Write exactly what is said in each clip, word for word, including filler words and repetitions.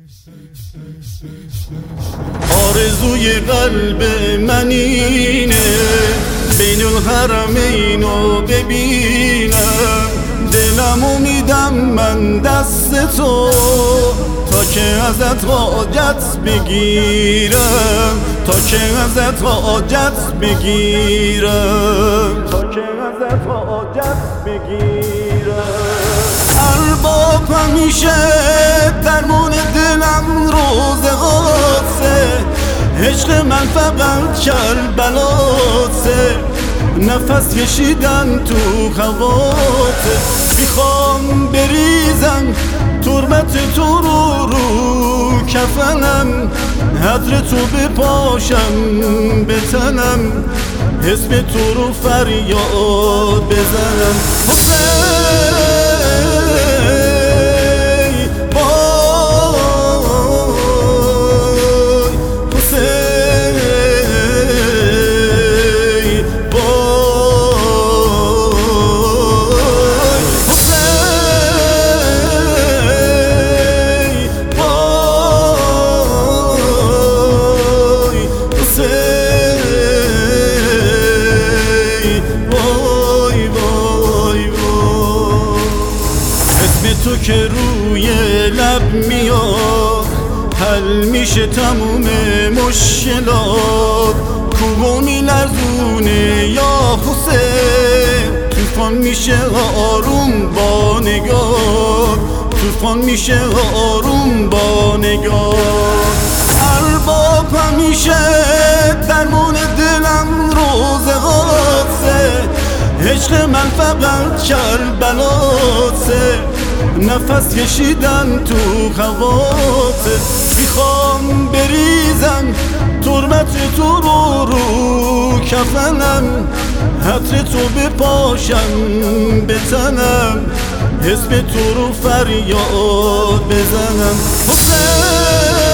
آرزوی قلب من اینه بین الحرمین رو ببینم، دلمو میدم من دست تو تا که ازت حاجت بگیرم، تا که ازت حاجت بگیرم، تا که ازت حاجت بگیرم. ارباب همیشه درمون دلم روزگاته، عشق من فقط کربلاته، نفس کشیدن تو هواته. میخوام بریزم تربت تو رو رو کفنم، عطر تو بپاشم به تنم، اسم تو رو فریاد بزنم. حسین تو که روی لب میاد حل میشه تموم مشکلات، کوهو میلرزونه یا حسین، طوفان میشه آروم با نگاه، طوفان میشه آروم با نگاه. ارباب همیشه درمون دلم روزگاته، عشق من فقط کربلاته، نفس کشیدن تو هواته. میخوام بریزم تربت تو رو رو کفنم، عطر تو بپاشم به تنم، اسم تو رو فریاد بزنم. حسین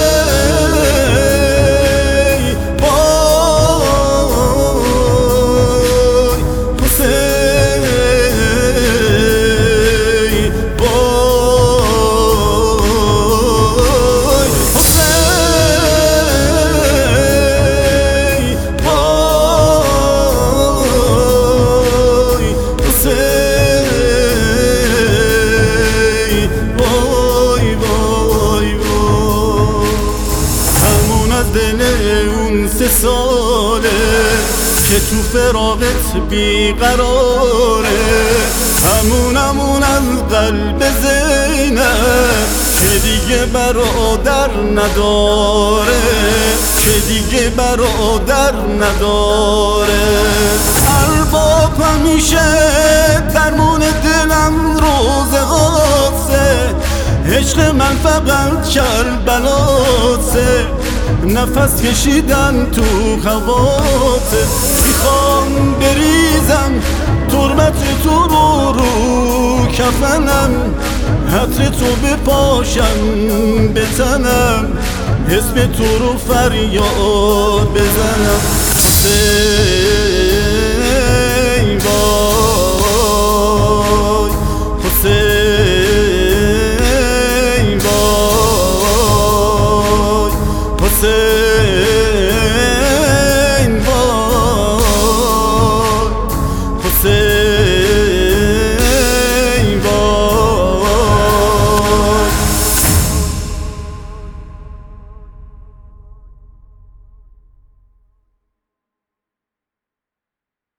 دل اون سه ساله که تو فراقت بیقراره، همون همون از قلب زینب که دیگه برادر نداره، که دیگه برادر نداره. ارباب همیشه درمون دلم روزگاته، عشق من فقط کربلاته، نفس کشیدن تو هواته. میخوام بریزم تربت تو رو رو کفنم، عطر تو بپاشم به تنم، اسم تو رو فریاد بزنم.